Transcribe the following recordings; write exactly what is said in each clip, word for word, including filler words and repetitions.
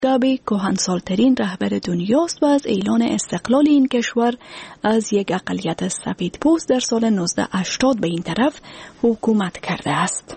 موگابه کهنسالترین رهبر دنیاست و از اعلان استقلال این کشور از یک اقلیت سفیدپوست در سال نوزده هشتاد به این طرف حکومت کرده است.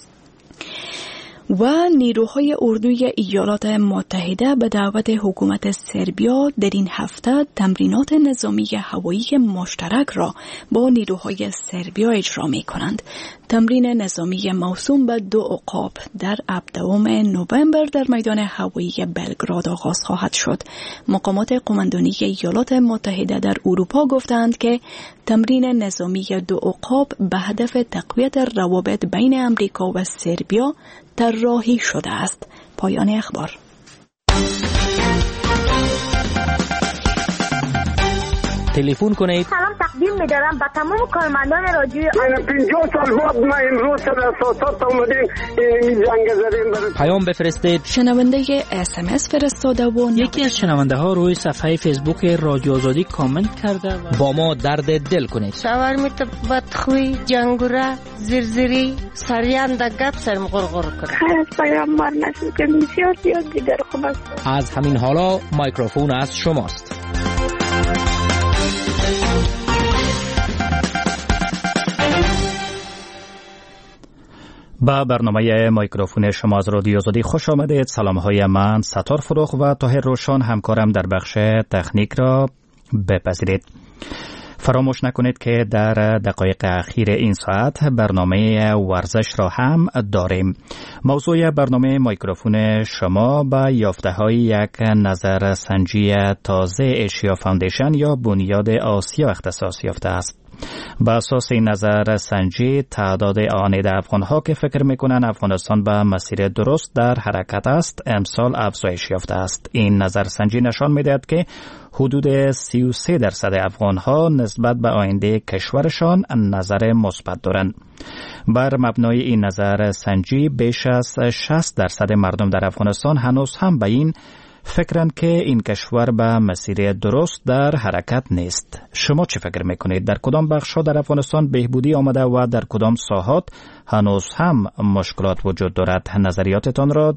و نیروهای اردوی ایالات متحده به دعوت حکومت سربیا در این هفته تمرینات نظامی هوایی مشترک را با نیروهای سربیا اجرا می کنند. تمرین نظامی موسوم به دو عقاب در هفدهم نوامبر در میدان هوایی بلگراد آغاز خواهد شد. مقامات قماندانی ایالات متحده در اروپا گفتند که تمرین نظامی دو عقاب به هدف تقویت روابط بین امریکا و سربیا طراحی شده است. پایان اخبار. تلفن کنید. سلام تقدیم می‌دارم به تمام کارمندان رادیوی من پنجاه سال بعد ما امروز سر اساسات اومدیم این جنگ زدیم برای پیام بفرستید. شنونده اس ام اس فرستاده و یکی از شنونده ها روی صفحه فیسبوک رادیو آزادی کامنت کرده و با ما درد دل کنید. شاور میت بدخوی جنگوره زرزری سریان دگت سرم غرغر کنه. خیر پیام مار نشد که بسیار زیاد دیگر خوب است. از همین حالا میکروفون از شماست. با برنامه میکروفون شما از رادیو آزادی خوش آمدید. سلام های من ستار فروغ و طاهر روشن همکارم در بخش تکنیک را بپذیرید. فراموش نکنید که در دقایق اخیر این ساعت برنامه ورزش را هم داریم. موضوع برنامه میکروفون شما با یافته های یک نظر سنجی تازه ایشیا فاندیشن یا بنیاد آسیا اختصاص یافته است. با اساس این نظر سنجی تعداد آنید افغان‌ها که فکر می‌کنند افغانستان به مسیر درست در حرکت است امسال افزایش یافته است. این نظر سنجی نشان می‌دهد که حدود سی و سه درصد افغان‌ها نسبت به آینده کشورشان نظر مثبت دارند. بر مبنای این نظر سنجی بیش از شصت درصد مردم در افغانستان هنوز هم به این فکرند که این کشور به مسیر درست در حرکت نیست. شما چه فکر میکنید؟ در کدام بخش‌ها در افغانستان بهبودی آمده و در کدام ساحات هنوز هم مشکلات وجود دارد؟ نظریاتتان را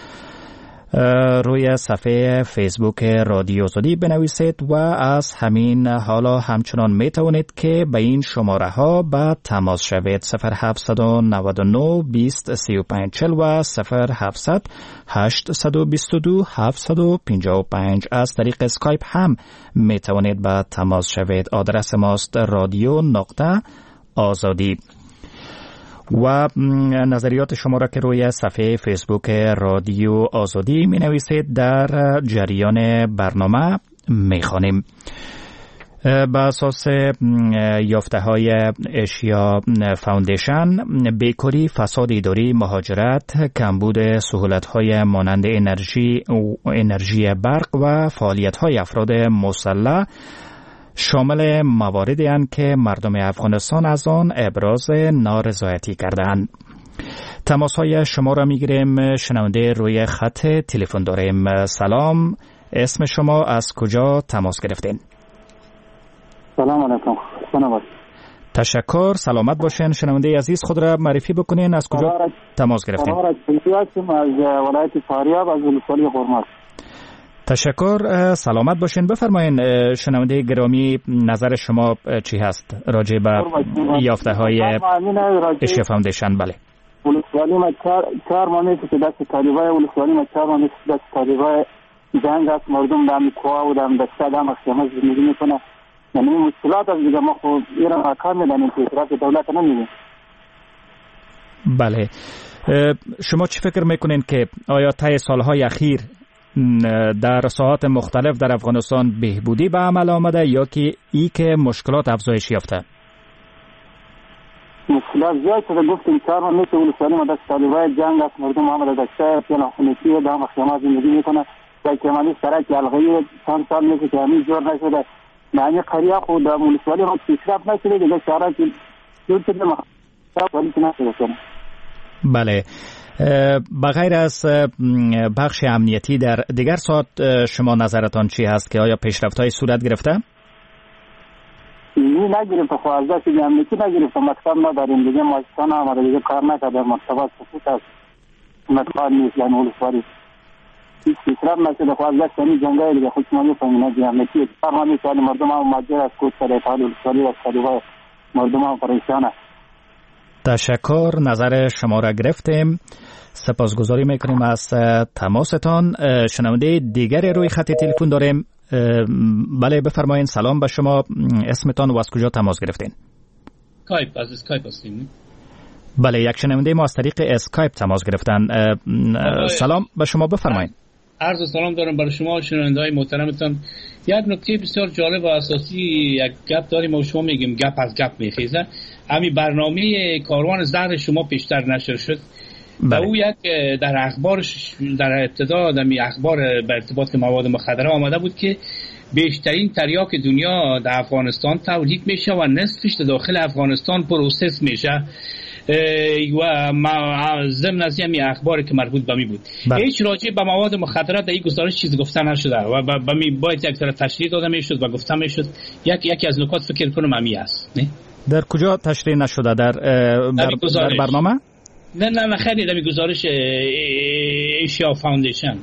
روی صفحه فیسبوک رادیو آزادی بنویسید و از همین حالا همچنان می توانید که به این شماره ها با تماس شوید. صفر هفت نه نه بیست سی و پنج چهل و صفر هفت هشت دو دو هفت پنج پنج. از طریق اسکایپ هم می توانید با تماس شوید. آدرس ماست رادیو نقطه آزادی. و نظریات شما را که روی صفحه فیسبوک رادیو آزادی می نویسید در جریان برنامه می خوانیم. با اساس یافته های ایشیا فاندیشن، بیکاری، فساد اداری، مهاجرت، کمبود سهولت های مانند انرژی انرژی برق و فعالیت های افراد مسلح شامل مواردی هستند که مردم افغانستان از آن ابراز نارضایتی کردند. تماس های شما را میگیریم. شنونده روی خط تلفن داریم. سلام، اسم شما از کجا تماس گرفتین؟ سلام علیکم. سلام. تشکر، سلامت باشین. شنونده عزیز خود را معرفی بکنین. از کجا تماس گرفتین؟ از ولایت فاریاب از ولسوالی قرمز. تشکر، سلامت باشین. بفرمایین شنونده گرامی نظر شما چی هست راجع به یافته های ایشیا فاندیشن؟ بله. ولسوالی ما چهار ماه که دست طالبای ولسوالی ما چهار ماه دست طالبای جنگ است. مردم دام کوه و دام دسته دام خیمه زندگی میکنه. یعنی مشکلات از دیگه ما خود ایران آکار میدانیم که اطراف دولت نمیدیم. بله. شما چی فکر میکنین که آیا طی سالهای اخیر در ساحات مختلف در افغانستان بهبودی به عمل آمده یا که ای که مشکلات افزایش یافته؟ مشکلات زیاد شده. گفتیم چهار ماه میشه ولسوالی ما دست طالبای جنگ است. مردم آمده دسته پیانا خونیتی و دام خیمه زندگی میکنه. در کمالی سرک یلغی چند سال میشه که همین جور نشده. معنی قریه خود در ولسوالی ما پیشرفت نشده. دیگه شهرها که جور شده مخصوص ولی که نشده کنه. بله. بغیر از بخش امنیتی در دیگر ساعت شما نظرتان چی هست که آیا پیشرفت‌های صورت گرفته؟ نه نگرفته. خب از دست امنیتی نگرفته. مکتب نداریم دیگه. ماشتان آمده دیگه کار نکرده. مکتبات سکوت است. مکتب نیست یعنی ولسوالی. هیچ پیشرفت نشده. خب از دست همین جنگای دیگه خود شما می‌فهمید دیگه همتی فرمانی سال مردم هم ماجر از کود سر اتحاد ولسوالی و سریوای مردم هم پریشانه. تشکر، نظر شما را گرفتیم. سپاسگزاری میکنیم از تماستان. شنونده دیگری روی خط تلفن داریم. بله بفرمایید. سلام به شما، اسمتان و از کجا تماس گرفتین؟ اسکایپ، از اسکایپ هستیم. بله، یک شنونده ما از طریق اسکایپ تماس گرفتن. سلام به شما، بفرمایید. عرض سلام دارم برای شما شنونده‌های محترمتان. یک نکته بسیار جالب و اساسی یک گپ داریم و شما میگیم گپ از گپ میخیزه. همین برنامه کاروان زهر شما پیشتر نشر شد. بله. و او یک در اخبارش در ابتدا در اخبار به ارتباط مواد مخدره آمده بود که بیشترین تریاک دنیا در افغانستان تولید میشه و نصفش داخل افغانستان پروسس میشه و ضمن از همین اخباری که مربوط به می بود. بله. هیچ راجع به مواد مخدره در این گزارش چیزی گفته نشده و به می باید یک ذره تشریح داده میشد و گفته میشد. یک یکی از نکات فکر کنم همی است. نه در کجا تشریح نشده؟ در در, در برنامه؟ نه نه نه خیلی در گزارش ایشیا فاوندیشن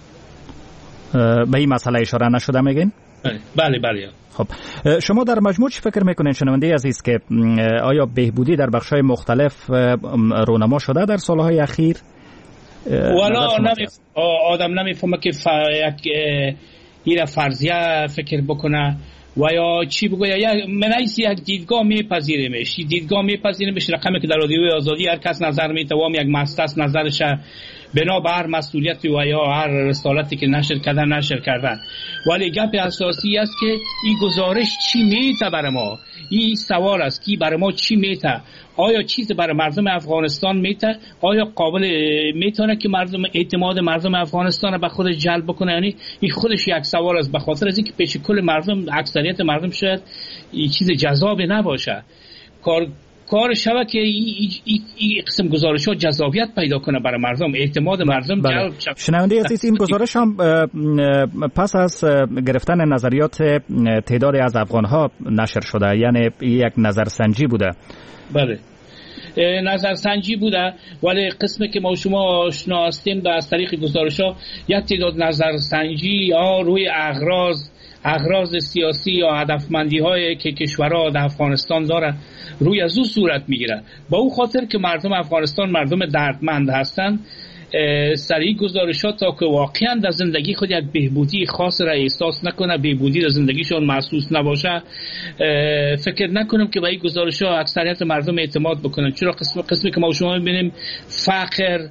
به این مسئله اشاره نشده میگین؟ بله بله. خب شما در مجموع چی فکر میکنین شنونده عزیز که آیا بهبودی در بخش‌های مختلف رونما شده در سالهای اخیر؟ والا نمی آدم نمیفهمه که ف... یک این فرضیه فکر بکنه و یا چی بگوید. یا من ایسی یک دیدگاه میپذیریمش، دیدگاه میپذیریمش رقمی که در رادیوی آزادی هر کس نظر میتوام یک مستس نظرش بنا بر مسئولیت و یا هر رسالتی که نشر کردن نشر کردن. ولی گپ اساسی است که این گزارش چی میته برای ما. این سوال است که برای ما چی میته. آیا چیز برای مردم افغانستان میته؟ آیا قابل میتونه که مردم اعتماد مردم افغانستان به خودش جلب بکنه؟ یعنی این خودش یک سوال است، به خاطر از اینکه پیش کل مردم اکثریت مردم شاید این چیز جذاب نباشه. کار کار شوه که این ای ای قسم گزارش ها جذابیت پیدا کنه برای مردم، اعتماد مردم جلب شود. شنونده عزیز، این گزارش هم پس از گرفتن نظریات تعدادی از افغان ها نشر شده، یعنی یک نظرسنجی بوده. بله نظرسنجی بوده، ولی قسمی که ما شما آشنا هستیم از طریق گزارش ها یک تعداد نظرسنجی ها روی اغراض اغراض سیاسی یا هدفمندی هایی که کشورها در افغانستان داره روی از او صورت میگیره. با او خاطر که مردم افغانستان مردم دردمند هستند، سریع گزارشات تا که واقعا در زندگی خود یک بهبودی خاص را احساس نکنه، بهبودی در زندگیشون محسوس نباشه، فکر نکنم که به این گزارشات اکثریت مردم اعتماد بکنن. چرا قسم قسمی که ما شما میبینیم فقر،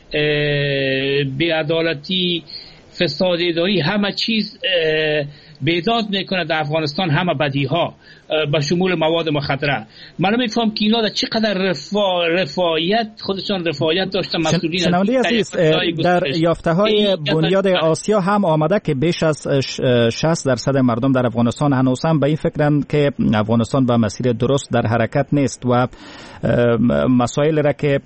بی‌عدالتی، فساد اداری، همه چیز بیداد میکنه در افغانستان، همه بدی ها به شمول مواد مخدره. من میفهم که اینا در چقدر رفا... رفاهیت خودشان رفاهیت داشتن مسئولین. شنونده عزیز، در یافته های بنیاد آسیا هم آمده که بیش از شصت درصد مردم در افغانستان هنوز هم به این فکرند که افغانستان به مسیر درست در حرکت نیست و مسائل را که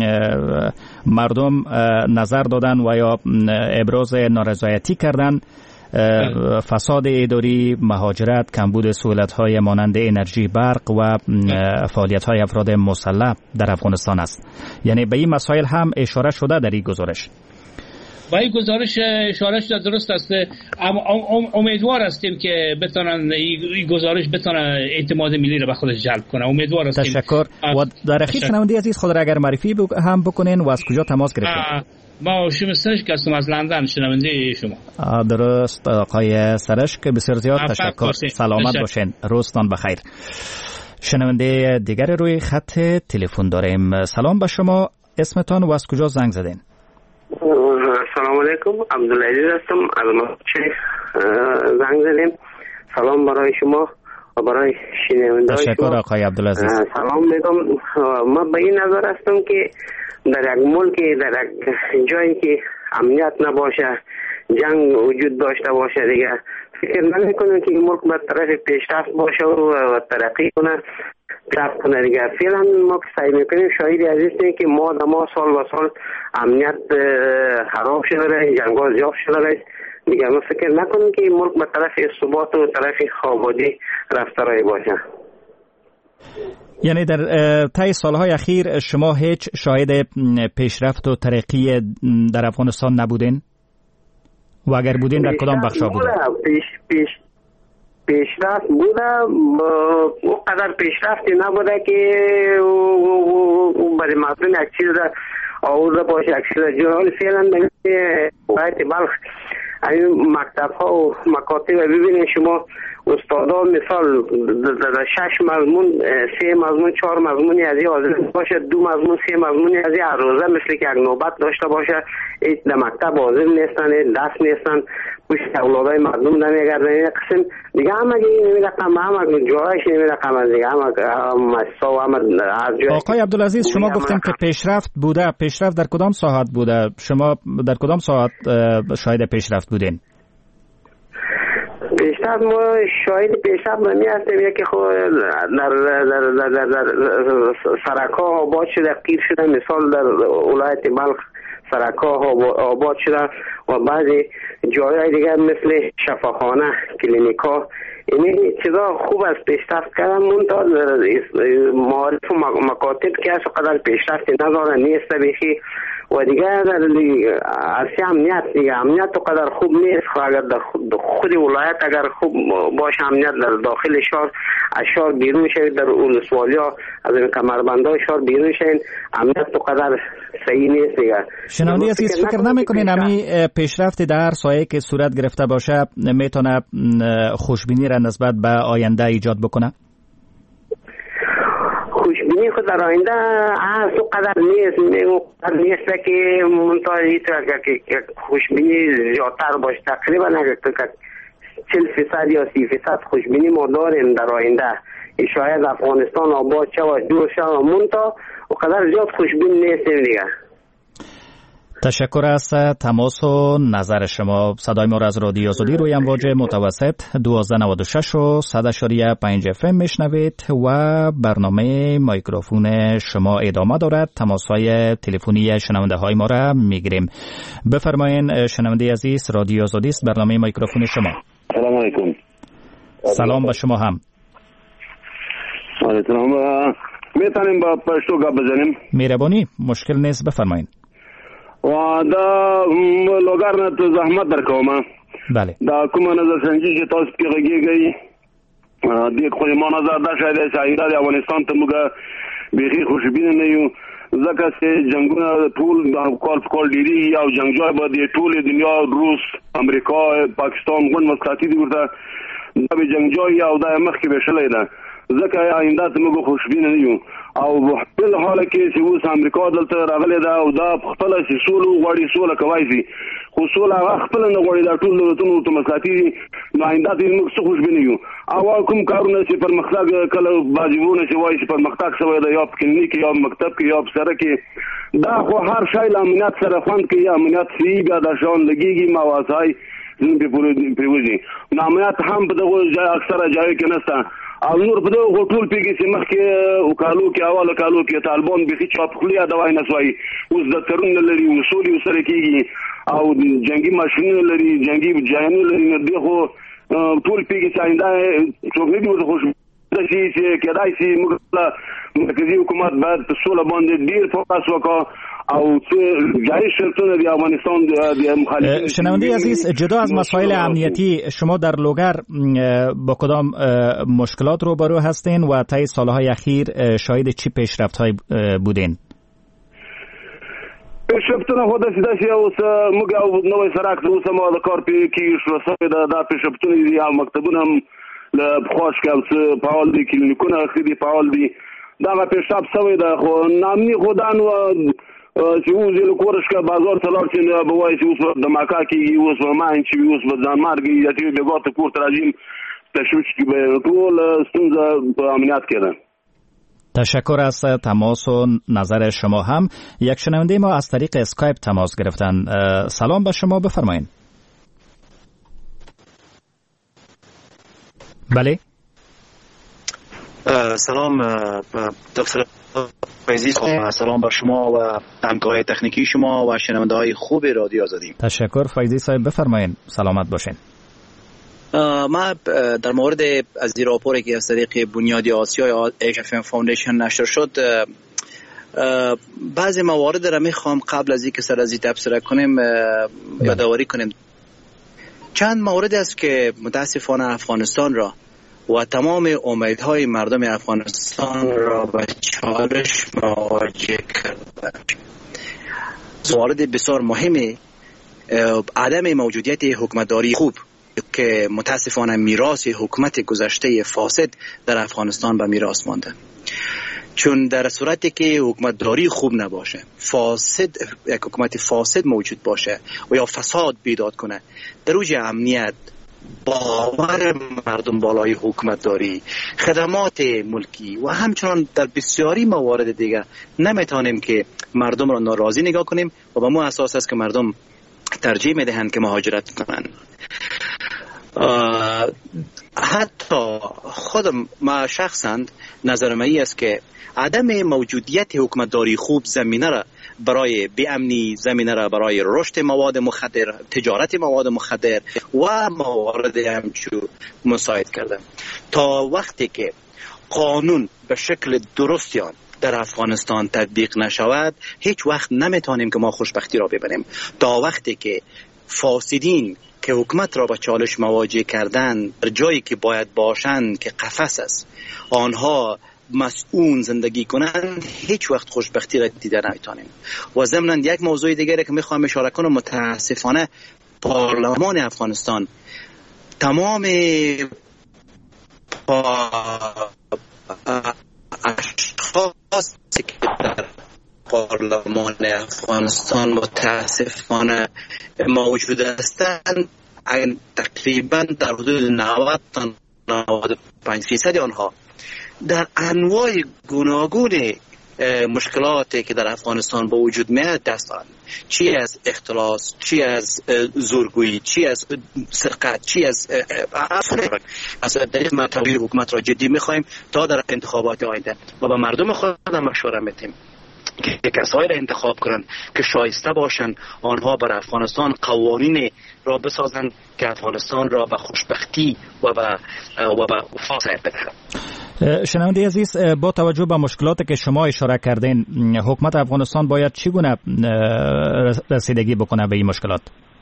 مردم نظر دادن و یا ابراز نارضایتی کردن، فساد اداری، مهاجرت، کمبود سهولت‌های مانند انرژی، برق و فعالیت‌های افراد مسلح در افغانستان است. یعنی به این مسائل هم اشاره شده در این گزارش. با این گزارش اشاره شده، درست است. امیدوار هستیم که بتونن این گزارش بتونه اعتماد ملی را به خودش جلب کنه. امیدوار هستیم. تشکر. و در اخیر شنونده عزیز خود را اگر معرفی هم بکنین و از کجا تماس گرفتین؟ ما شما سرشک هستم از لندن، شنونده شما. درست آقای سرشک، بسیار زیاد تشکر. سلامت باشین، روزتان بخیر. شنونده دیگر روی خط تلفن داریم. سلام به شما، اسمتان و از کجا زنگ زدین؟ سلام علیکم، عبدالعزیز هستم از مشهد زنگ زدیم. سلام برای شما و برای شنونده شما. تشکر آقای عبدالعزیز. سلام میگم. ما به این نظر هستم که در یک ملک، در یک جایی که امنیت نباشه، جنگ وجود داشته باشه، دیگه فکر نمی‌کنم که این ملک به طرف پیشرفت باشه و ترقی کنه، پیشرفت کنه دیگه. فعلا ما که سعی میکنیم شاهد عزیز که ما در ما سال و سال امنیت خراب شده راه، جنگ‌ها زیاد شده راه دیگه. ما فکر نکنیم که این ملک به طرف ثبات و طرف خوابادی رفته راه باشه. یعنی در طی سالهای اخیر شما هیچ شاهد پیشرفت و ترقی در افغانستان نبودین؟ و اگر بودین در کدام بخشا بوده؟ پیش پیش پیشرفت بوده، او قدر پیشرفتی نبوده که برای مردم یک چیز آورده باشه، یک چیز جهان. فعلا در ولایت بلخ این مکتب ها و مکاتب ببینید شما استادا مثال در شش مضمون سه مضمون چهار مضمونی از این حاضر باشه، دو مضمون سه مضمونی از این هر روزه مثل که یک نوبت داشته باشه، این در مکتب حاضر نیستن، دست نیستن، پشت اولادای مردم نمیگردن. این قسم دیگه همه این رقم همه جایش این رقم دیگه همه مسا و همه از جای. آقای عبدالعزیز شما گفتیم که پیشرفت بوده، پیشرفت در کدام ساحت بوده؟ شما در کدام ساحت شاهد پیشرفت بودین؟ پیشرفت ما شاهد پیشرفت نمی هستیم. یکی خود در در در در, در سرکا آباد شده، قیر شده، مثال در ولایت بلخ سرکا آباد شده و بعضی جایهای دیگر مثل شفاخانه، کلینیکا، این چیزا خوب است پیشرفت کردن. منتها معارف و مکاتب که از قدر پیشرفت نداره نیست بیخی و دیگه در عرصه امنیت دیگه امنیت تو قدر خوب نیست. اگر در خود ولایت اگر خوب باشه امنیت در داخل شهر از شهر بیرون شوید، در ولسوالی ها از این کمربندهای شهر بیرون شوید، امنیت تو قدر صحیح نیست دیگه. شنونده عزیز فکر نمیکنین امی پیشرفت در سایه که صورت گرفته باشه میتونه خوشبینی را نسبت به آینده ایجاد بکنه؟ خوشبینی خود در آینده از او قدر نیست، او قدر نیست که منطقه که خوشبینی زیادتر باشه. تقریبا چهل فیصد یا سی فیصد خوشبینی ما داریم در آینده. شاید افغانستان آباد شد و جور شد و منطقه او قدر زیاد خوشبین نیستیم دیگه. تشکر از تماس و نظر شما. صدای ما را از رادیو آزادی روی امواج متوسط دوازده نود و شش و صد اشاریه پنج اف ام میشنوید و برنامه میکروفون شما ادامه دارد. تماس های تلفنی شنونده های ما را میگیریم. بفرمایید شنونده عزیز، رادیو آزادی است، برنامه میکروفون شما. سلام علیکم. سلام به شما هم. سلام. میتونیم با پشتو گپ بزنیم؟ مهربانی، مشکل نیست، بفرمایید. و دا لوګر نه ته زحمت درکوم. بله. دا کومه نظر سنجي چې تاسو کې غږیږي د خو ما نظر دا شاید چې د افغانستان ته موږ بيخي خوشبینه نه یو، ځکه چې جنگونه ټول د کال کال ډیری او جنگجوی به د ټول دنیا روس، امریکا، پاکستان غون مساتی دي ورته دا به جنگجوی او د مخ کې بشلې ده، ځکه آینده ته موږ خوشبینه نه یو. او په حال کې چې اوس امریکا دلته راغلی دا او دا خپل چې سولو غواړي سوله کوي سي خو سوله خپل نه غواړي، دا ټول دولتونو ته مساتی نو آینده ته موږ څه خوشبینه یو. او کوم کارونه چې پرمختګ کله واجبونه چې وایي چې پرمختګ شوی دا یا په کلینیک یا مکتب کې یا په سره کې، دا خو هر شی له امنیت سره خوند کوي. امنیت سی بیا د شان لګيږي مواسای زموږ په پروژې نو امنیت هم په دغه ځای اکثره ځای کې نشته. او نور په دغه ټول پیږي چې مخکې وکالو کې اواله کالو کې طالبان به هیڅ خپلیا دوای نه سوي، اوس د ترون لري وصولي سره کېږي او جنگي ماشینونه لري، جنگي جاینونه لري، نه دغه ټول پیږي چې آینده څوک نه دی خوش شي چې کېدای شي موږ مرکزي حکومت باید په سوله باندې ډیر فوکس وکړي او چه جای شرطونه دی افغانستان دی مخالفین. شنونده عزیز، جدا از مسائل امنیتی شما در لوگر با کدام مشکلات روبرو هستین و طی سالهای اخیر شاهد چی پیشرفت‌های بودین؟ پیشرفتونه خود داسې اوس موږ او نوې سرک اوس ما د کار په کې شروع شوی دا د پیشرفتونه دي او مکتبونه هم له خوښ کې فعال دي، کلینیکونه خدي فعال دي. دا پیشرفت شوی دا خو نامني خدان و چې اوس له کورش کا بازار تلار چې به وایي چې اوس د ماکا کې اوس ما ان چې اوس په ځان مارګي چې به ګوت کور تراجم تشویش کې به ټول ستونزه په امنیت کې ده. تشکر از تماس و نظر شما هم. یک شنونده ما از طریق اسکایپ تماس گرفتن. سلام به شما، بفرمایید. بله. سلام دکتر فیضی، سلام بر شما و همکارای تکنیکی شما و شنونده های خوب رادیو آزادی. تشکر فیضی صاحب، بفرمایید. سلامت باشین. ما در مورد از این راپوری که از طریق بنیاد آسیا یا ایش اف ام فاوندیشن نشر شد بعضی موارد را میخوام قبل از اینکه سر از این تبصره کنیم یادآوری کنیم. چند مورد است که متاسفانه افغانستان را و تمام امیدهای مردم افغانستان را به چالش مواجه کرده. موارد بسیار مهمی عدم موجودیت حکومتداری خوب که متاسفانه میراث حکومت گذشته فاسد در افغانستان به میراث مانده. چون در صورتی که حکومتداری خوب نباشه، فاسد، یک حکومت فاسد موجود باشه و یا فساد بیداد کنه، در اوج امنیت، باور مردم بالای حکومتداری، خدمات ملکی و همچنان در بسیاری موارد دیگه نمیتونیم که مردم را ناراضی نگاه کنیم و به مو اساس است که مردم ترجیح میدهند که مهاجرت کنند. حتی خودم ما شخصا نظر من است که عدم موجودیت حکومتداری خوب زمینه را برای بی‌امنی، زمینه را برای رشد مواد مخدر، تجارت مواد مخدر و موارد همچو مساعد کرده. تا وقتی که قانون به شکل درستیان در افغانستان تطبیق نشود، هیچ وقت نمیتونیم که ما خوشبختی را ببریم. تا وقتی که فاسدین که حکومت را به چالش مواجه کردن در جایی که باید باشند که قفس است، آنها مسئول زندگی کنند، هیچ وقت خوشبختی را دیده نمیتونیم. و ضمن یک موضوع دیگری که میخوام اشاره کنم، متاسفانه پارلمان افغانستان تمام اشخاصی که در پارلمان افغانستان متاسفانه موجود هستند تقریبا در حدود نود تا نود و پنج فیصد آنها در انواع گوناگون مشکلاتی که در افغانستان با وجود میاد دست دارند، چی از اختلاس، چی از زورگویی، چی از سرقت، چی از اصلا در این تغییر حکومت را جدی میخوایم تا در انتخابات آینده و به مردم خودم مشوره میدیم که کسایی را انتخاب کنند که شایسته باشند، آنها بر افغانستان قوانین را بسازند که افغانستان را به خوشبختی و به و به فاصله بدهند. شنونده عزیز، با توجه به مشکلاتی که شما اشاره کردین، حکومت افغانستان باید چگونه رسیدگی بکنه به این مشکلات؟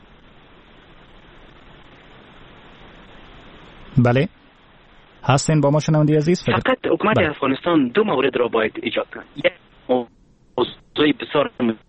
بله هستین با ما شنونده عزیز؟ فقط حکومت بله. افغانستان دو مورد را باید ایجاد کنه. یک موضوع بسیار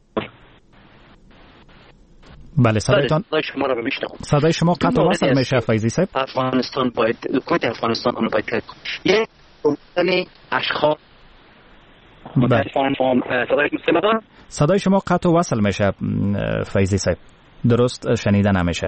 بله صدایتان صدای شما را بشنوم. صدای شما قطع و وصل میشه فیضی صاحب. افغانستان باید حکومت افغانستان اون باید کنه. یک گفتن اشخاص بله. صدای شما صدای شما قطع و وصل میشه فیضی صاحب، درست شنیده نمیشه.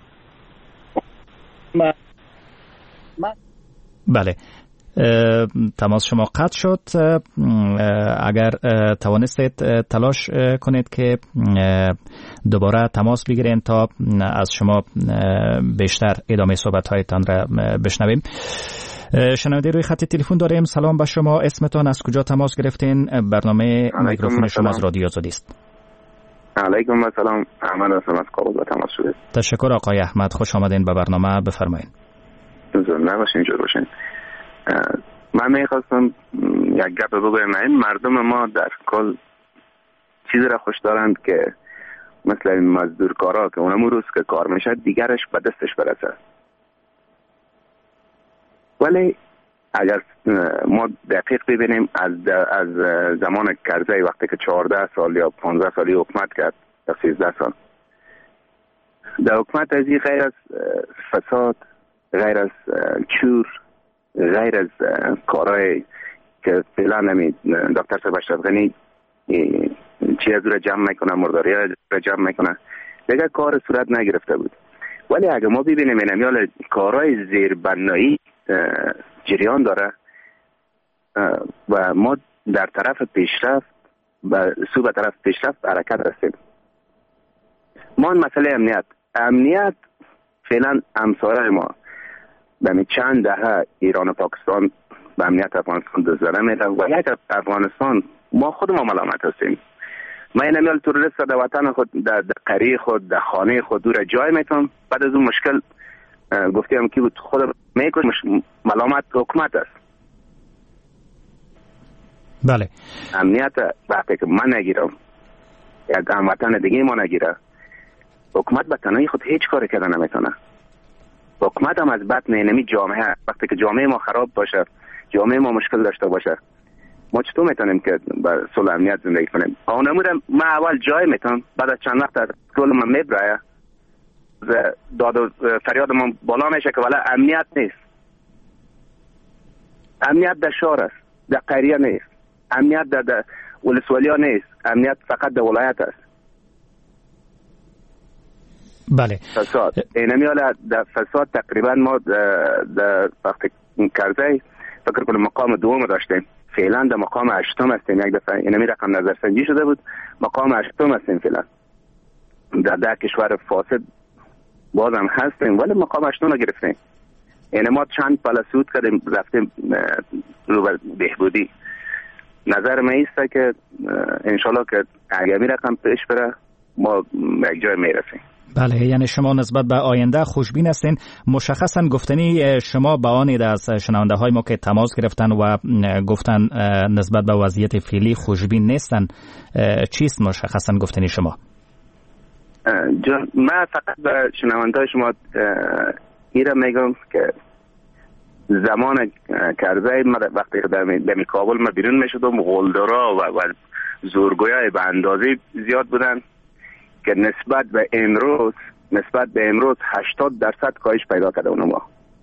ما ما بله تماس شما قطع شد. اگر توانستید تلاش کنید که دوباره تماس بگیرین تا از شما بیشتر ادامه صحبت هایتان را بشنویم. شنونده روی خط تلفن داریم. سلام به شما، اسمتان، از کجا تماس گرفتین؟ برنامه میکروفون شما از رادیو آزادی است. علیکم السلام، احمد هستم از کابل با تماس شده. تشکر آقای احمد، خوش آمدین به برنامه، بفرمایید. زنده باشین، جور باشین. من میخواستم یک گپ بگویم. این مردم ما در کل چیزی را خوش دارند که مثل این مزدورکارا که اونمو روز که کار میشه دیگرش به دستش برسه، ولی اگر ما دقیق ببینیم از از زمان کرزی وقتی که چهارده سال یا پانزده سالی حکومت کرد یا سیزده سال، در حکومت از این غیر از فساد، غیر از چور، غیر از کارهای که فعلا نمی دکتر صاحب اشرف غنی چی از رو جمع میکنه، مرداری رو جمع میکنه، دیگه کار صورت نگرفته بود. ولی اگه ما ببینیم این امیال کارهای زیربنایی جریان داره و ما در طرف پیشرفت و سو به طرف پیشرفت حرکت هستیم. ما مسئله امنیت امنیت فعلا همسایه ما به چند دهه ایران و پاکستان به امنیت افغانستان دزدانه میده و یک افغانستان ما خود ما ملامت هستیم. ما این امیال تروریست در وطن خود، در قریه خود، در خانه خود دور جای میتونم، بعد از اون مشکل گفتیم که بود خود میکنم ملامت حکومت است. بله امنیت وقتی که من نگیرم یک هموطن دیگه ما نگیره، حکومت به تنهایی خود هیچ کاری کردن نمیتونه. حکومت هم از بطن اینمی جامعه، وقتی که جامعه ما خراب باشه، جامعه ما مشکل داشته باشه، ما چطور میتونیم که با صلح امنیت زندگی کنیم؟ اونمودم ما اول جای میتونم، بعد از چند وقت رول من میبره، داد و فریاد من بالا میشه که ولی امنیت نیست. امنیت در شهر است، در قریه نیست، امنیت در, در ولسوالیا نیست، امنیت فقط در ولایت است. بله. فساد اینمی حالا در فساد تقریبا ما در وقت کرده فکر کنم مقام دوم داشتیم، فعلا در مقام هشتم هستیم. یک دفعه اینمی رقم نظرسنجی شده بود، مقام هشتم هستیم فعلا. در ده کشور فاسد بازم هستیم ولی مقام هشتم رو گرفتیم. یعنی ما چند پله صعود کردیم رفتیم رو به بهبودی. نظر من ایسته که انشالله که اگر می رقم پیش بره ما یک جای می رسیم. بله، یعنی شما نسبت به آینده خوشبین هستین. مشخصا گفتنی شما با آنید از شنونده های ما که تماس گرفتن و گفتن نسبت به وضعیت فعلی خوشبین نیستن، چیست مشخصا گفتنی شما؟ من فقط به شنونده های شما ایره میگم که زمان کرزی وقتی که در کابل ما بیرون میشدم، غلدرا و, و زورگویای به اندازه زیاد بودن که نسبت به امروز نسبت به امروز هشتاد درصد کاهش پیدا کرده اونما.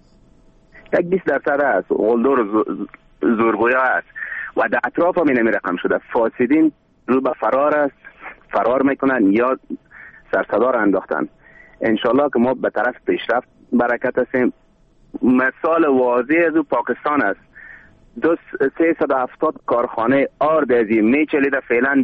یک بیست درصد هست غلدر و زورگویا هست و در اطراف هم اینمی رقم شده. فاسدین رو به فرار است، فرار میکنن یا سرصدا را انداختن. انشالله که ما به طرف پیشرفت برکت هستیم. مثال واضح از او پاکستان است. دو سیصد و هفتاد کارخانه آرد ازی میچلیده، فعلا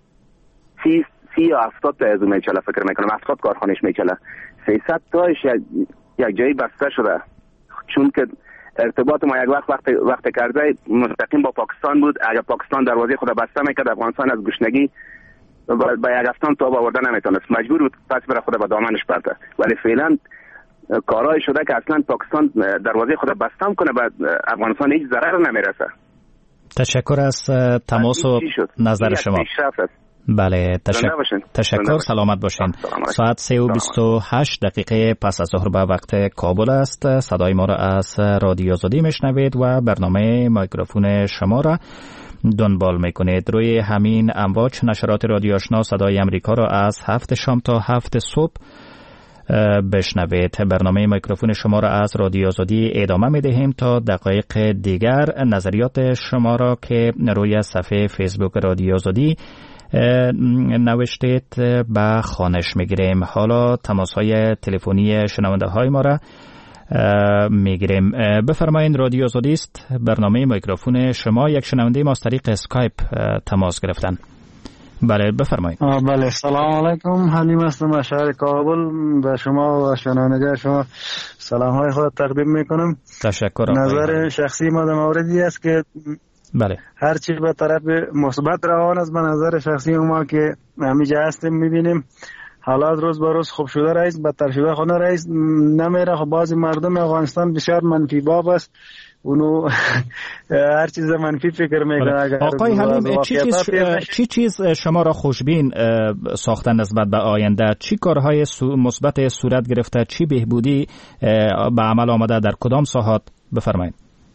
سی سی یا هفتاد تا از او میچله، فکر میکنم هفتاد کارخانهش میچله، سیصد تایش یک جایی بسته شده. چون که ارتباط ما یک وقت وقت وقت کرده مستقیم با پاکستان بود. اگر پاکستان دروازه خود بسته میکرد افغانستان از گشنگی با یک هفتم تا آورده نمیتونست، مجبور بود پس بره خود به دامنش برده. ولی فعلا کارهای شده که اصلا پاکستان دروازه خود بسته کنه به افغانستان هیچ ضرر نمیرسه. تشکر از تماس و نظر شما. بله، تشکر. تشکر. سلامت باشین. ساعت سه و بیست و هشت دقیقه پس از ظهر به وقت کابل است. صدای ما را از رادیو آزادی میشنوید و برنامه میکروفون شما را دنبال میکنید. روی همین امواج نشرات رادیو آشنا صدای امریکا را از هفت شام تا هفت صبح بشنوید. برنامه میکروفون شما را از رادیو آزادی ادامه میدهیم تا دقایق دیگر. نظریات شما را که روی صفحه فیسبوک رادیو آزادی نوشتید به خوانش میگیریم. حالا تماس های تلفنی شنونده های ما را میگیریم. بفرمایید، رادیو آزادی است، برنامه میکروفون شما. یک شنونده ما از طریق اسکایپ تماس گرفتن. بله بفرمایید. بله، سلام علیکم. حلیم هستم از شهر کابل. به شما و شنونده شما سلام های خود تقدیم میکنم. تشکر. نظر شخصی ما در موردی است که بله هرچی به طرف مثبت روان است. به نظر شخصی ما که همیشه هستیم میبینیم حالات روز به روز خوب شده رئیس، بدتر شده خونه رئیس نمیره. خب بعضی مردم افغانستان بسیار منفی باب است، اونو هر چیز منفی فکر میکنه. آقای حلیم، چی چیز چی چیز شما را خوشبین ساختن نسبت به آینده؟ چی کارهای مثبت صورت گرفته؟ چی بهبودی به عمل آمده در کدام ساحات؟ بفرمایید.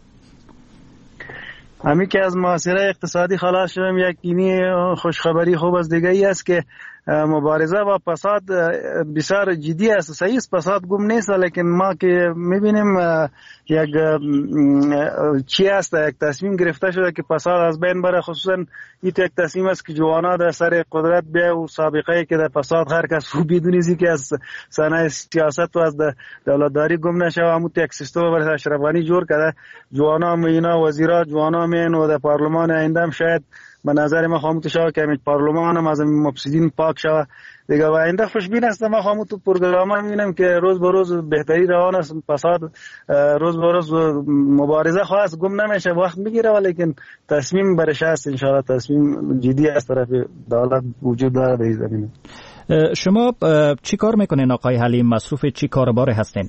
همین که از محاصره اقتصادی خلاص شدیم، یک اینی خوشخبری خوب از دیگه ای است که مبارزه با فساد بسیار جدی است. صحیح است فساد گم نیست، لیکن ما که میبینیم یک چی است، یک تصمیم گرفته شده که فساد از بین بره. خصوصا این یک تصمیم است که جوانا در سر قدرت بیا و سابقه که در فساد هر کس خوب بدونیزی که از صحنه سیاست و از دولتداری گم نشه. همون یک سیستم برای اشرف غنی جور کرده. جوانا مینا وزیرا جوانا مین و در پارلمان آینده شاید به نظر ما خاموت شوه که همین پارلمان هم از مفسدین پاک شوه دیگه. و آینده خوشبین است. ما خاموت تو پروگرام ها میبینم که روز به روز بهتری روان است. فساد روز به روز مبارزه خواست گم نمیشه، وقت میگیره ولیکن تصمیم برش هست. انشاءالله تصمیم جدی از طرف دولت وجود داره در این زمینه. شما چی کار میکنین آقای حلیم؟ مصروف چی کاربار هستین؟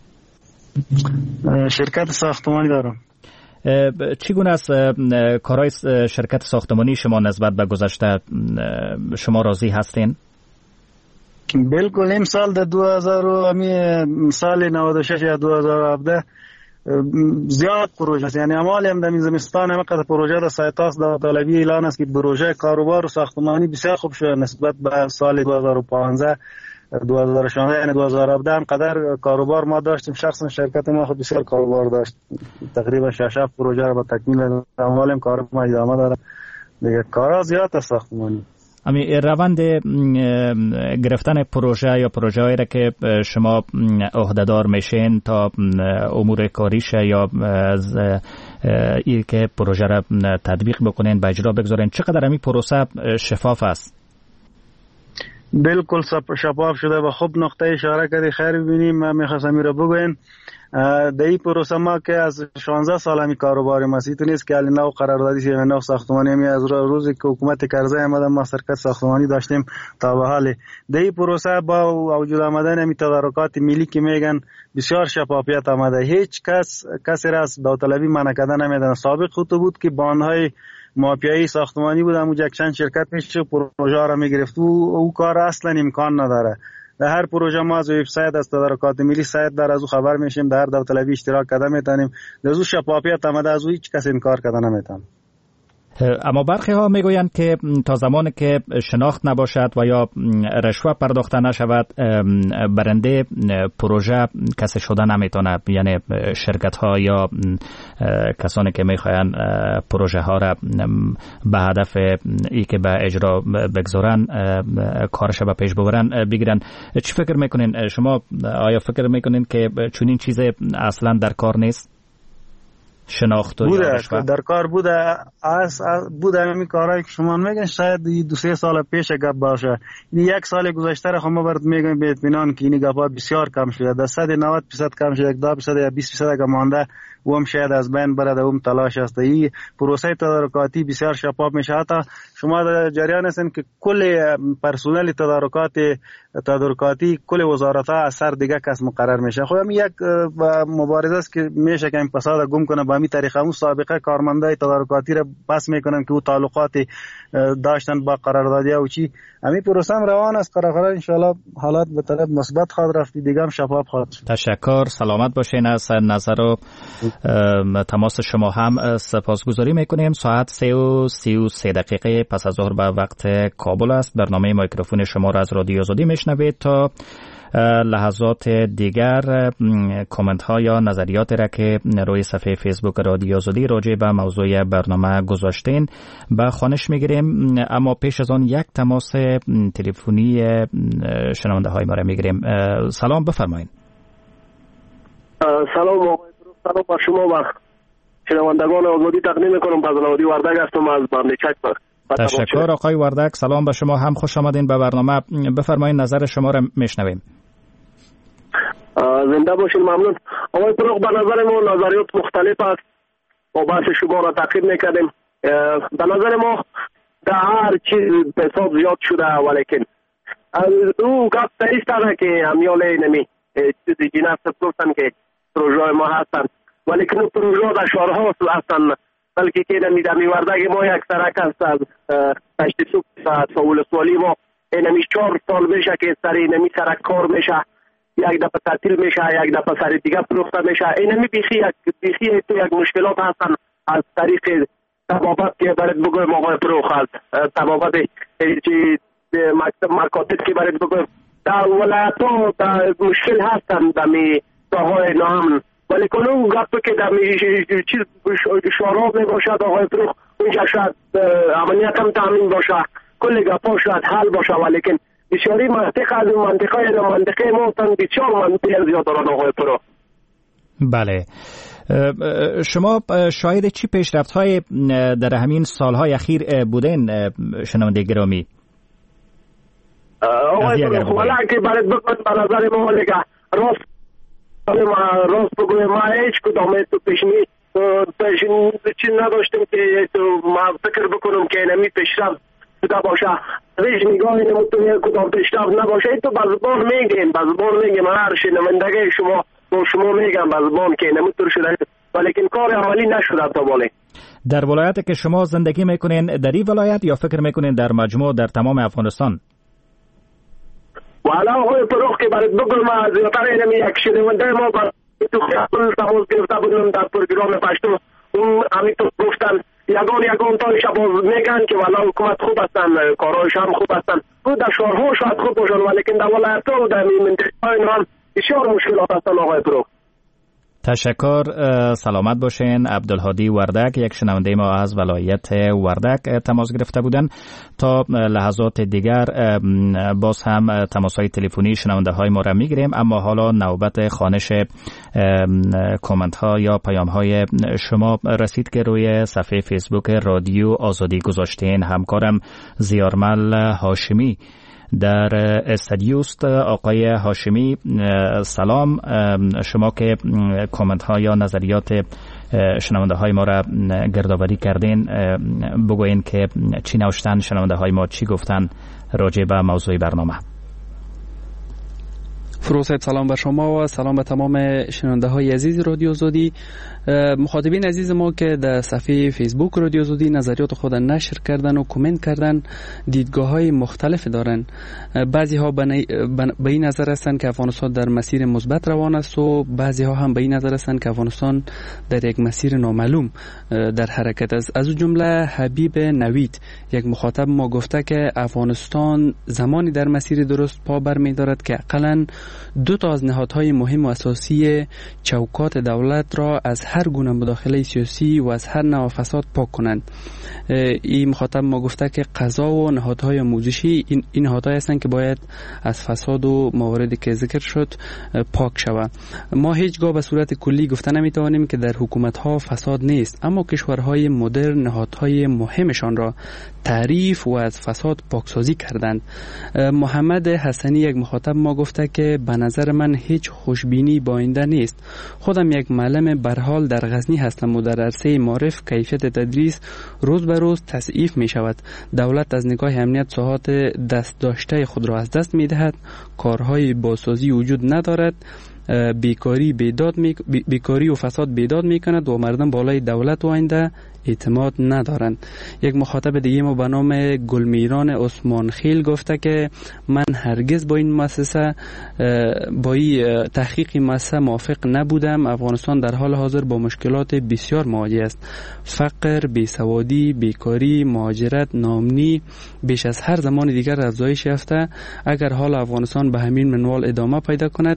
شرکت ساختمانی دارم. چگونه است کارهای شرکت ساختمانی شما نسبت به گذشته؟ شما راضی هستین؟ بالکل امسال در دو هزار سال نود و شش یا دو هزار و هفده زیاد پروژه است. یعنی اعمال هم در زمستان هم قطع پروژه در سایتاس داوطلبی اعلان است که پروژه کاروبار و ساختمانی بسیار خوب شده نسبت به سال دو هزار و پانزده دو هزار و شانزده یعنی دو هزار و هفده هم قدر کاروبار ما داشتیم. شخصا شرکت ما خود بسیار کاروبار داشت، تقریبا شش هفت پروژه رو با تکمیل اعمال هم کار ما ادامه داره. دیگه کارا زیاد است ساختمانی. امی روند گرفتن پروژه یا پروژه هایی را که شما عهدهدار میشین تا امور کاریشه یا از ای که پروژه را تطبیق بکنین به اجرا بگذارین، چقدر امی پروسه شفاف است؟ بالکل شفاف شده و خوب نقطه اشاره کردی. خیر ببینیم من میخواستم این را بگوین در این پروسه ما که از شانزده سال همی کاروبار ما است نیست که نو قراردادی سی نو ساختمانی همی از روزی که حکومت کرزی آمده ما شرکت ساختمانی داشتیم تا به حال. در این پروسه با وجود آمدن همی تدارکات ملی که میگن بسیار شفافیت آمده. هیچ کس کسی را از داوطلبی منع کردن نمیدن. سابق خود بود که بانهای مافیایی ساختمانی بود همون چند شرکت میشه پروژه را میگرفت و او کار اصلا امکان نداره. در هر پروژه ما از وبسایت از تدارکات ملی سایت در از او خبر میشیم، در داوطلبی اشتراک کرده میتونیم. در از او شفافیت آمده، از او هیچ کس انکار کرده نمیتونه. اما برخی ها میگویند که تا زمانی که شناخت نباشد و یا رشوه پرداخته نشود برنده پروژه کسی شده نمیتونه، یعنی شرکت ها یا کسانی که میخواین پروژه ها را به هدف ای که به اجرا بگذارن کارش به پیش ببرن بگیرن. چی فکر میکنین شما؟ آیا فکر میکنین که چنین چیز اصلا در کار نیست؟ شناخت و بوده در کار بوده از بوده همین کارهایی که شما میگن شاید دو سه سال پیش گپ باشه. این یک سال گذشته را خب ما برات میگم به اطمینان که این گپا بسیار کم شده، در صد و نود درصد کم شده، ده درصد یا بیست درصد اگه مانده و هم شاید از بین برد و هم تلاش است. این پروسه تدارکاتی بسیار شفاف میشه. حتی شما در جریان هستین که کل پرسنل تدارکات تدارکاتی کل وزارت ها از سر دیگه کس مقرر میشه. خب همین یک مبارزه است که میشه که این فساد گم کنه. با همین طریقه اون سابقه کارمندای تدارکاتی را بس میکنن که او تعلقات داشتن با قراردادی و چی. همین پروسه هم روان است. قرار ان شاء الله حالات به طرف مثبت خواهد رفت، دیگه هم شفاف خواهد شد. تشکر، سلامت باشین. از نظر و تماس شما هم سپاسگزاری میکنیم. ساعت سه و سی و سه دقیقه پس از ظهر به وقت کابل است. برنامه مایکروفون شما را از رادیو آزادی میشنوید. تا لحظات دیگر کامنت ها یا نظریات را که روی صفحه فیسبوک رادیو آزادی راجع به موضوع برنامه گذاشتین به خوانش میگیریم. اما پیش از آن یک تماس تلفنی شنونده های ما را میگیریم. سلام، بفرمایید. سلام سلام با شما و شنوندگان آزادی تقدیم میکنم. بازنوادی وردک هستم از بنده چک. تشکر آقای وردک، سلام به شما هم، خوش آمدین به برنامه. بفرمایید، نظر شما را میشنویم. زنده باشین. ممنون. آقای فروغ، به نظر ما نظریات مختلف است و بحث شما را تعقیب میکردیم. به نظر ما در هر چیز فساد زیاد شده، ولیکن او گفت دریست که همیال نمی چیزی جنس گفتن که پروژه ما هستن، ولیکن او پروژه در شهرها هستن، بلکه که نمی در میوردگ ما یک سرک هست از تشت سوک ساول سوالی ما نمی چهار سال میشه که سری نمی سرک کار میشه، یک دفعه تعطیل میشه، یک دفعه سری دیگه فروخته میشه. این نمی بیخی یک بیخی تو یک مشکلات هستن از طریق تبابت که برات بگویم آقای فروغ هست، تبابت چی مکاتب که برات بگویم در ولایت ها در مشکل هستن در می ساهای نامن، ولی کنون گفت که در می چیز شاراب می باشد آقای فروغ اونجا شاید عملیت هم تامین باشه، کل گفت شاید حل باشه، ولیکن بسیاری منطقه از منطقه یا منطقه ما هستن بسیار منطقه زیاد دارن آقای فروغ. بله، شما شاید چی پیشرفت های در همین سالهای اخیر بودین شنونده گرامی؟ آقای فروغ ولی که برات بگوید به نظر ما لگه راست راست بگوید ما هیچ کدامه تو پیشنی چیز نداشتیم که ما فکر بکنم که نمی پیشرفت شده باشه، ریش نگاه نمتون کدام پیشرفت نباشه. تو بزبان میگیم بزبان میگیم هر شنوندگی شما با شما میگم بزبان که نمتون شده، ولیکن کار عملی نشده تا باله. در ولایت که شما زندگی میکنین در این ولایت یا فکر میکنین در مجموع در تمام افغانستان؟ والا آقای فروغ که برات بگم از زیادتر اینمی یک شنونده ما با تو خیابون تماس گرفته بودم در پروگرام پشتو، اون همینطور گفتن یگان یگان تایش باز میگن که والا حکومت خوب هستن، کارهایش هم خوب هستن. او در شهرها شاید خوب باشن ولیکن در ولایت‌ها و در منطقه‌های هم بسیار مشکلات هستن آقای فروغ. تشکر، سلامت باشین. عبدالهادی وردک، یک شنونده ما از ولایت وردک تماس گرفته بودن. تا لحظات دیگر باز هم تماس‌های تلفنی شنونده های ما را میگیریم، اما حالا نوبت خوانش کامنت ها یا پیام های شما رسید که روی صفحه فیسبوک رادیو آزادی گذاشتین. همکارم زیارمل هاشمی در استودیوست. آقای هاشمی سلام، شما که کامنت ها یا نظریات شنونده های ما را گردآوری کردین، بگوین که چی نوشتن شنونده های ما، چی گفتن راجع به موضوع برنامه. فروغ، سلام بر شما و سلام به تمام شنونده های عزیز رادیو آزادی. مخاطبین عزیز ما که در صفحه فیسبوک رادیو آزادی نظریات خود نشر کردن و کامنت کردن، دیدگاه های مختلف دارن. بعضی ها به این نظر هستند که افغانستان در مسیر مثبت روان است و بعضی ها هم به این نظر هستند که افغانستان در یک مسیر نامعلوم در حرکت است. از جمله حبیب نوید، یک مخاطب ما، گفته که افغانستان زمانی در مسیر درست پا برمی‌دارد که حداقل دو تا از نهادهای مهم و اساسی چوکات دولت را از هر گونه مداخله سیاسی و از هر نوع فساد پاک کنند. این مخاطب ما گفته که قضا و نهادهای آموزشی این این نهادهای هستند که باید از فساد و مواردی که ذکر شد پاک شود. ما هیچگاه به صورت کلی گفته نمیتوانیم که در حکومت‌ها فساد نیست، اما کشورهای مدرن نهادهای مهمشان را تعریف و از فساد پاکسازی کردند. محمد حسنی، یک مخاطب ما، گفته که به نظر من هیچ خوشبینی با آینده نیست. خودم یک معلم برحال در غزنی هستم و در عرصه معرف کیفیت تدریس روز به روز تضعیف می شود. دولت از نگاه امنیت ساحات دست داشته خود را از دست می دهد. کارهای بازسازی وجود ندارد. بیکاری بیداد می... بیکاری و فساد بیداد می کند و مردم بالای دولت و آینده اعتماد ندارند. یک مخاطب دیگه ما به نام گلمیران عثمان خیل گفته که من هرگز با این مؤسسه با این تحقیق مؤسسه موافق نبودم. افغانستان در حال حاضر با مشکلات بسیار مواجه است. فقر، بیسوادی، بیکاری، مهاجرت، ناامنی بیش از هر زمان دیگر افزایش یافته. اگر حال افغانستان به همین منوال ادامه پیدا کند،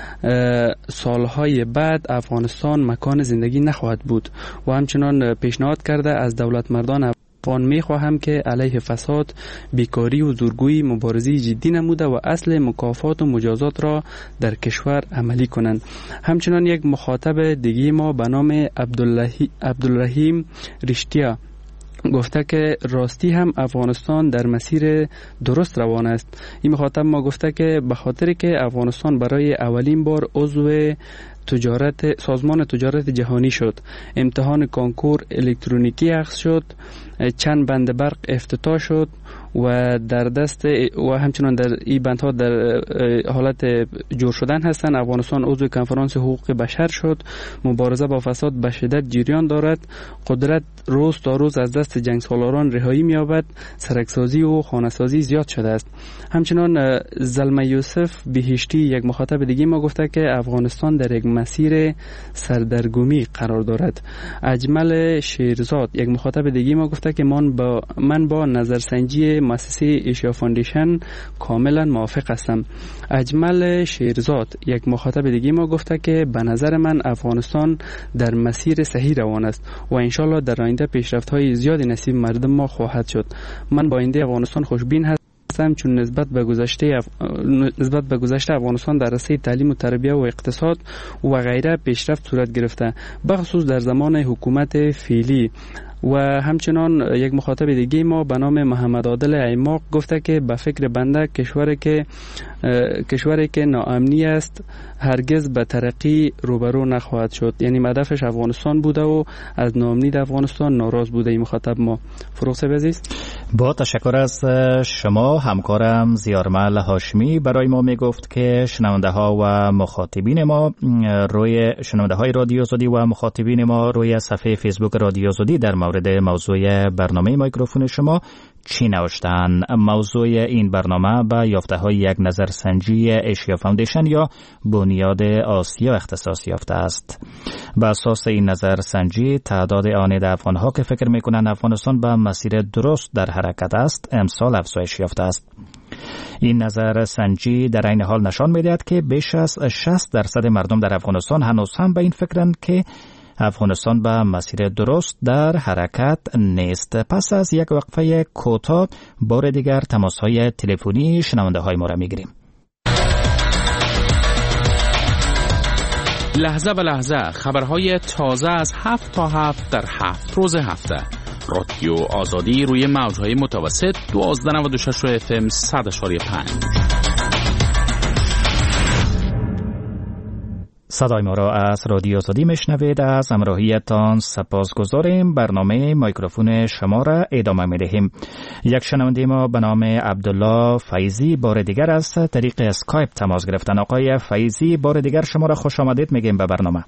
سالهای بعد افغانستان مکان زندگی نخواهد بود. و همچنان پیشنهاد کرده از دولت مردان افغان می خواهم که علیه فساد، بیکاری و زورگویی مبارزه جدی نموده و اصل مکافات و مجازات را در کشور عملی کنند. همچنان یک مخاطب دیگه ما به نام عبدالرحیم رشتیا گفته که راستی هم افغانستان در مسیر درست روان است. این مخاطب ما گفته که به خاطر که افغانستان برای اولین بار عضو تجارت سازمان تجارت جهانی شد، امتحان کنکور الکترونیکی اخذ شد، چند بند برق افتتاح شد و در دست و همچنان در این بندها در حالت جور شدن هستند. افغانستان عضو کنفرانس حقوق بشر شد. مبارزه با فساد به شدت جریان دارد. قدرت روز تا روز از دست جنگ سالاران رهایی می‌یابد. سرکسازی و خانه‌سازی زیاد شده است. همچنان زلمه یوسف بهشتی، یک مخاطب دیگه ما، گفته که افغانستان در یک مسیر سردرگمی قرار دارد. اجمل شیرزاد، یک مخاطب دیگه ما، گفته که من با من با نظرسنجی مؤسسه ایشیا فاندیشن کاملا موافق هستم. اجمل شیرزاد، یک مخاطب دیگه ما، گفته که به نظر من افغانستان در مسیر صحیح روان است و انشالله در آینده پیشرفت‌های زیادی نصیب مردم ما خواهد شد. من با آینده افغانستان خوشبین هستم، چون نسبت به گذشته اف... نسبت به گذشته افغانستان در راسته تعلیم و تربیت و اقتصاد و غیره پیشرفت صورت گرفته، بخصوص در زمان حکومت فعلی. و همچنان یک مخاطب دیگه ما به نام محمد عادل ایماق گفته که به فکر بنده کشوری که کشوری که ناامنی است هرگز به ترقی روبرو نخواهد شد. یعنی هدفش افغانستان بوده و از ناامنی در افغانستان ناراض بوده. این مخاطب ما. فروغ صاحب عزیز، با تشکر از شما. همکارم زیارمل هاشمی برای ما میگفت که شنونده ها و مخاطبین ما روی شنونده های رادیو آزادی و مخاطبین ما روی صفحه فیسبوک رادیو آزادی در مورد موضوع برنامه میکروفون شما چی نوشتن. موضوع این برنامه به یافته های یک نظرسنجی ایشیا فاندیشن یا بنیاد آسیا اختصاص یافته است. بر اساس این نظرسنجی تعداد آن افغان ها که فکر میکنند افغانستان به مسیر درست در حرکت است امسال افزایش یافته است. این نظرسنجی در این حال نشان می‌دهد که بیش از شصت درصد مردم در افغانستان هنوز هم به این فکرند که افغانستان به مسیر درست در حرکت نیست. پس از یک وقفه کوتاه بار دیگر تماس‌های تلفنی شنونده‌های ما را می‌گیریم. لحظه به لحظه خبرهای تازه از هفت تا هفت در هفت روز هفته. رادیو آزادی روی موج‌های متوسط دوازده نود و شش اف ام صد اشاری پنج. صدای ما را از رادیو آزادی میشنوید. از همراهیتان سپاسگزاریم. برنامه میکروفون شما را ادامه میدهیم. یک شنونده ما به نام عبدالله فیضی بار دیگر از طریق اسکایپ تماس گرفتن. آقای فیضی بار دیگر شما را خوش آمدید میگیم به برنامه.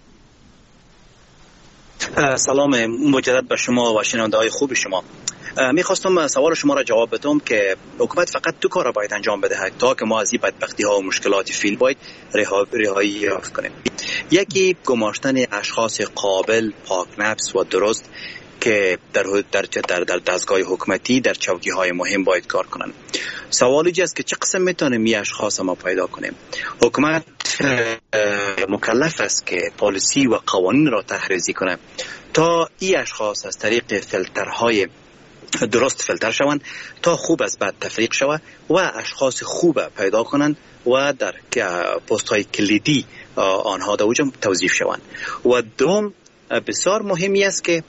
سلام مجدد به شما و شنونده های خوب شما. میخواستم سوال شما را جواب بدم که حکومت فقط دو کار را باید انجام بده تا که ما از این بدبختی ها و مشکلات فیل باید رهایی یافت کنیم. یکی گماشتن اشخاص قابل، پاک نفس و درست که در در در, در دستگاه حکومتی در چوکی های مهم باید کار کنند. سوالی است که چه قسم میتونیم این اشخاص ما پیدا کنیم؟ حکومت مکلف است که پالیسی و قوانین را تحریزی کنه تا این اشخاص از طریق فیلترهای درست فیلتر شوند تا خوب از بد تفریق شود و اشخاص خوب پیدا کنند و در پست های کلیدی آنها در اوج توظیف شوند. و دوم بسیار مهمی است که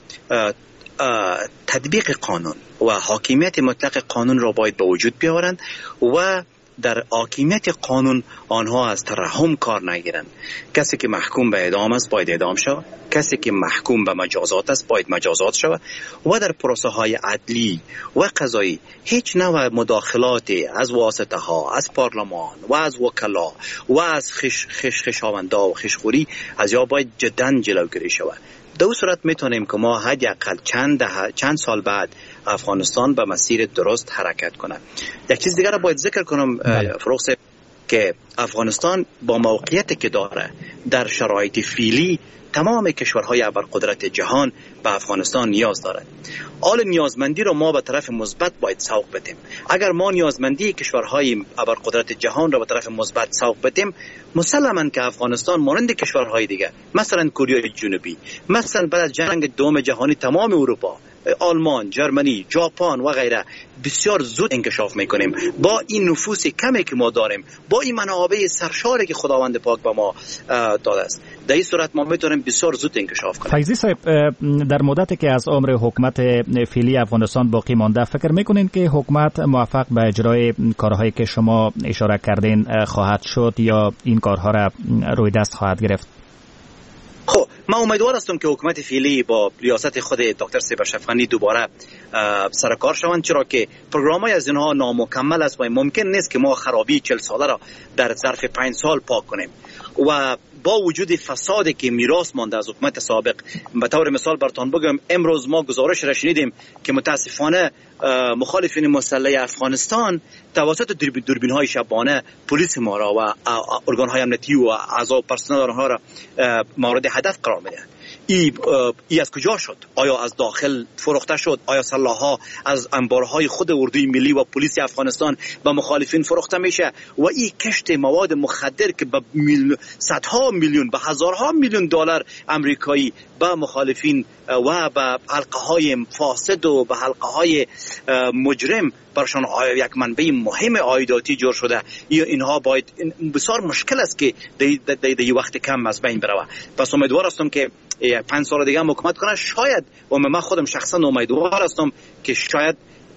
تطبیق قانون و حاکمیت مطلق قانون را باید به وجود بیاورند و در حاکمیت قانون آنها از ترحم کار نگیرند. کسی که محکوم به اعدام است باید اعدام شود، کسی که محکوم به مجازات است باید مجازات شود و در پروسه های عدلی و قضایی هیچ نوع مداخلاتی از واسطه ها، از پارلمان و از وکلا و از خش خش خشاوندا و خشخوری از یا باید جدا جلوگیری شود. دو صورت میتونیم که ما حداقل چند چند سال بعد افغانستان به مسیر درست حرکت کنه. یک چیز دیگر را باید ذکر کنم فروغ صاحب که افغانستان با موقعیتی که داره در شرایط فعلی تمام کشورهای ابرقدرت جهان به افغانستان نیاز دارد. حال نیازمندی رو ما به طرف مثبت باید سوق بدیم. اگر ما نیازمندی کشورهای ابرقدرت جهان رو به طرف مثبت سوق بدیم، مسلماً که افغانستان مانند کشورهای دیگه مثلا کره جنوبی، مثلا بعد از جنگ دوم جهانی تمام اروپا، آلمان، جرمنی، ژاپن و غیره بسیار زود انکشاف میکنیم. با این نفوس کمی که ما داریم، با این منابع سرشاری که خداوند پاک به ما داده است، در این صورت ما میتونیم بسیار زود انکشاف کنیم. فیضی صاحب، در مدتی که از عمر حکومت فعلی افغانستان باقی مانده فکر میکنین که حکومت موفق به اجرای کارهایی که شما اشاره کردین خواهد شد یا این کارها را روی دست خواهد گرفت؟ خب من امیدوار هستم که حکومت فعلی با ریاست خود دکتر سیب اشرف دوباره سر کار شوند، چرا که پروگرام‌های از اینها نامکمل است و ممکن نیست که ما خرابی چهل ساله را در ظرف پنج سال پاک کنیم. و با وجود فسادی که میراث مانده از حکومت سابق، به طور مثال براتون بگم امروز ما گزارش را شنیدیم که متاسفانه مخالفین مسلح افغانستان توسط دوربین‌های شبانه پلیس ما را و ارگان‌های امنیتی و اعضا و پرسنل آنها را مورد هدف قرار می‌دهند. ای, ای از کجا شد؟ آیا از داخل فروخته شد؟ آیا سلاح‌ها از انبارهای خود اردوی ملی و پلیس افغانستان به مخالفین فروخته میشه؟ و این کشت مواد مخدر که به میل... صدها میلیون به هزارها میلیون دلار آمریکایی به مخالفین و به حلقه‌های فاسد و به حلقه‌های مجرم برشان یک منبع مهم عایداتی جور شده. اینها باید بسیار مشکل است که در این وقت کم از بین بره. پس امیدوار هستم که پنج سال دیگه حکومت کنه. شاید و من خودم شخصا امیدوار هستم که شاید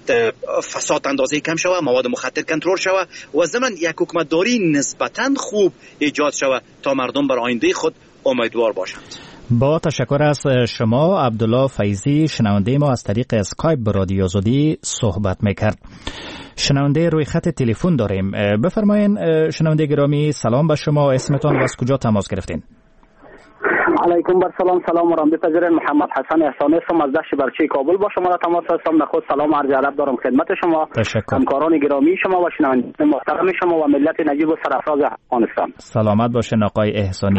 فساد اندازه کم شود، مواد مخدر کنترل شود و ضمن یک حکومتداری نسبتاً خوب ایجاد شود تا مردم بر آینده خود امیدوار باشند. با تشکر از شما. عبدالله فیضی شنونده ما از طریق اسکایپ به رادیو آزادی صحبت میکرد. شنونده روی خط تلفن داریم. بفرمایین شنونده گرامی، سلام به شما، اسمتان و از کجا تماس گرفتین؟ علیکم بر سلام سلام و رحمت پذیرین. محمد حسن احسانی هستم از دشت برچی کابل. با شما را تماس هستم. نخست سلام و عرض ادب دارم خدمت شما، همکاران گرامی شما و شنوندگان محترم شما و ملت نجیب و سرفراز افغانستان. سلامت باشین آقای احسانی.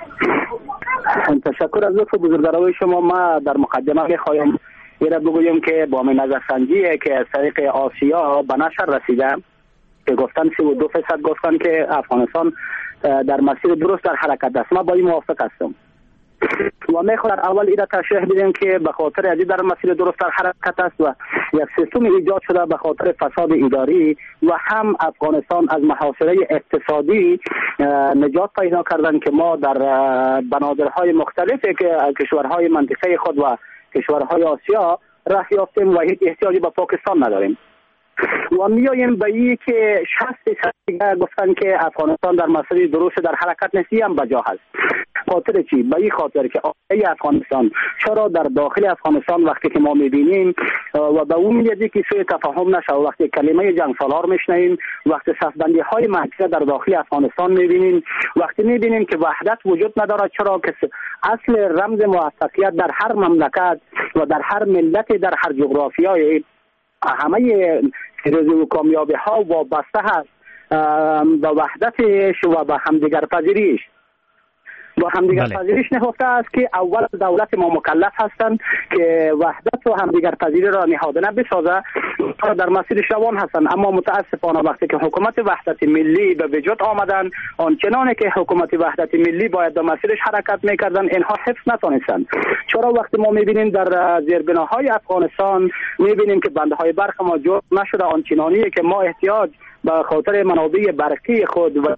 تشکر از لطف بزرگواری شما. ما در مقدمه می‌خوایم ایراد بگویم که با من نظرسنجی که از طریق آسیا به نشر رسیده که گفتن سی و دو درصد گفتن که افغانستان در مسیر درست در حرکت است. ما با این موافق هستم و میخوام در اول ایراد تشریح بدیم که به خاطر ازی در مسیر درست در حرکت است و یک سیستم ایجاد شده به خاطر فساد اداری و هم افغانستان از محاصره اقتصادی نجات پیدا کردن که ما در بنادرهای مختلفی که کشورهای منطقه خود و کشورهای آسیا راه یافتیم و هیچ احتیاجی به پاکستان نداریم و میایم به این که شصت درصد گفتن که افغانستان در مسیر درست در حرکت نیست. هم بجا هست. خاطر چی؟ به این خاطر که آقای افغانستان چرا در داخل افغانستان وقتی که ما میبینیم و به اون میادی که سوی تفاهم نشه، وقتی کلمه جنگ سالار میشنیم، وقتی صفبندی های منطقه در داخل افغانستان میبینیم، وقتی میبینیم که وحدت وجود نداره، چرا که اصل رمز موفقیت در هر مملکت و در هر ملت در هر جغرافیای همه پیروزی و کامیابی ها وابسته هست به وحدتش و به همدیگر پذیریش. با همدیگر بله. پذیریش نهفته است که اول دولت ما مکلف هستند که وحدت و همدیگر پذیری را نهادینه بسازه، در مسیرش روان هستند. اما متاسفانه وقتی که حکومت وحدت ملی به وجود آمدن، آنچنانی که حکومت وحدت ملی باید در مسیرش حرکت میکردن اینها حفظ نتونستند. چرا وقتی ما میبینیم در زیربناهای افغانستان میبینیم که بندهای برق ما جور نشده، آنچنانی که ما احتیاج به خاطر منابع برقی خود و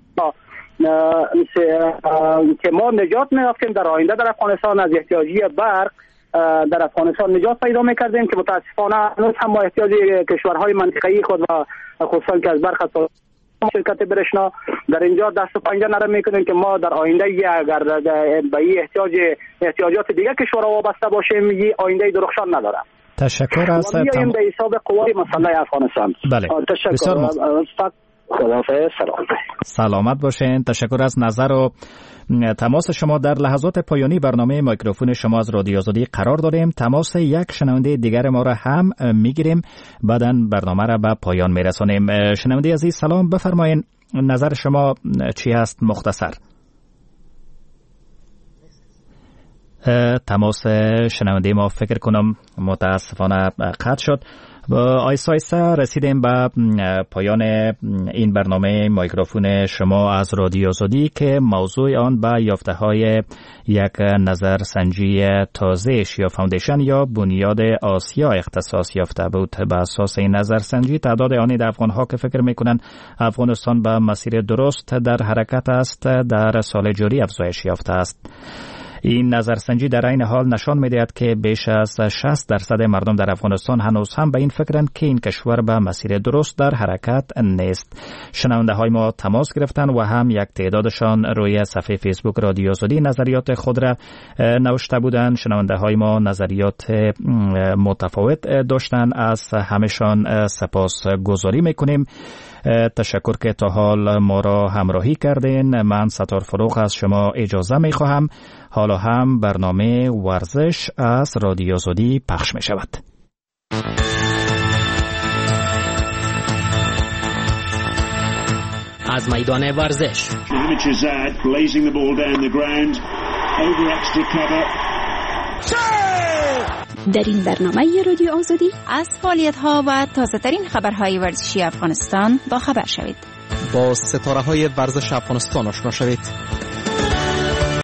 که ما نجات میافتیم در آینده در افغانستان از احتیاجی برق در افغانستان نجات پیدا میکردیم که متاسفانه هنوز هم ما احتیاجی کشورهای منطقه‌ای خود و خصوصا که از برق شرکت برشنا در اینجا دست و پنجه نرم میکنیم که ما در آینده اگر به این احتیاج احتیاجات دیگه کشورها وابسته باشیم این آینده درخشان نداره. تشکر از تمام به حساب قوای مسلح افغانستان. بله. تشکر. خداحافظ. سلام. سلامت باشین. تشکر از نظر و تماس شما. در لحظات پایانی برنامه میکروفون شما از رادیو آزادی قرار داریم. تماس یک شنونده دیگر ما را هم میگیریم، بعداً برنامه را به پایان میرسانیم. شنونده عزیز سلام، بفرمایین نظر شما چی هست مختصر؟ تماس شنونده ما فکر کنم متاسفانه قطع شد. آیسته آیسته رسیدیم به پایان این برنامه میکروفون شما از رادیو آزادی که موضوع آن به یافته های یک نظرسنجی تازه شیا فاوندیشن یا بنیاد آسیا اختصاص یافته بود. به اساس این نظرسنجی تعداد آن افغان ها که فکر میکنن افغانستان به مسیر درست در حرکت است در سال جاری افزایش یافته است. این نظرسنجی در این حال نشان می‌دهد که بیش از شصت درصد مردم در افغانستان هنوز هم به این فکرند که این کشور به مسیر درست در حرکت نیست. شنونده های ما تماس گرفتند و هم یک تعدادشان روی صفحه فیسبوک رادیو آزادی نظریات خود را نوشته بودند. شنونده های ما نظریات متفاوت داشتند. از همشان سپاس گذاری میکنیم. تشکر که تا حال ما را همراهی کردین. من ستار فروغ از شما اجازه می خواهم. حالا هم برنامه ورزش از رادیو آزادی پخش می شود. از میدان ورزش در این برنامه رادیو آزادی از فعالیت‌ها و تازه‌ترین خبرهای ورزشی افغانستان با خبر شوید. با ستاره‌های ورزش افغانستان آشنا شوید.